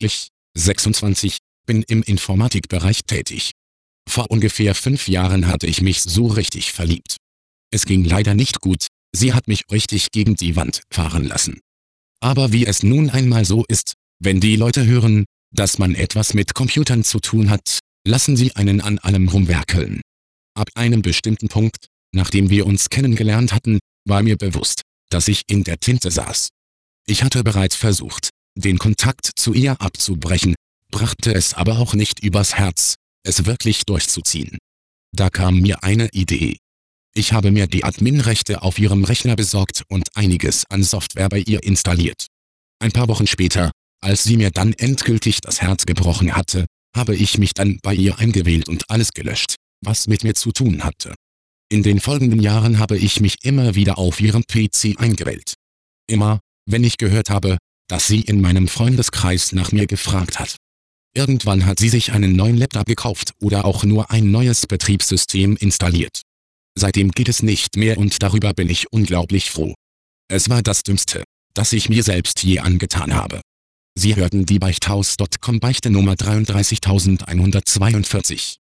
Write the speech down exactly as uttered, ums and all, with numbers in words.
Ich, sechsundzwanzig, bin im Informatikbereich tätig. Vor ungefähr fünf Jahren hatte ich mich so richtig verliebt. Es ging leider nicht gut, sie hat mich richtig gegen die Wand fahren lassen. Aber wie es nun einmal so ist, wenn die Leute hören, dass man etwas mit Computern zu tun hat, lassen sie einen an allem rumwerkeln. Ab einem bestimmten Punkt, nachdem wir uns kennengelernt hatten, war mir bewusst, dass ich in der Tinte saß. Ich hatte bereits versucht, den Kontakt zu ihr abzubrechen, brachte es aber auch nicht übers Herz, es wirklich durchzuziehen. Da kam mir eine Idee. Ich habe mir die Adminrechte auf ihrem Rechner besorgt und einiges an Software bei ihr installiert. Ein paar Wochen später, als sie mir dann endgültig das Herz gebrochen hatte, habe ich mich dann bei ihr eingewählt und alles gelöscht, was mit mir zu tun hatte. In den folgenden Jahren habe ich mich immer wieder auf ihrem P C eingewählt. Immer, wenn ich gehört habe, dass sie in meinem Freundeskreis nach mir gefragt hat. Irgendwann hat sie sich einen neuen Laptop gekauft oder auch nur ein neues Betriebssystem installiert. Seitdem geht es nicht mehr und darüber bin ich unglaublich froh. Es war das Dümmste, das ich mir selbst je angetan habe. Sie hörten die Beichthaus Punkt com Beichte Nummer dreiunddreißigtausendeinhundertzweiundvierzig.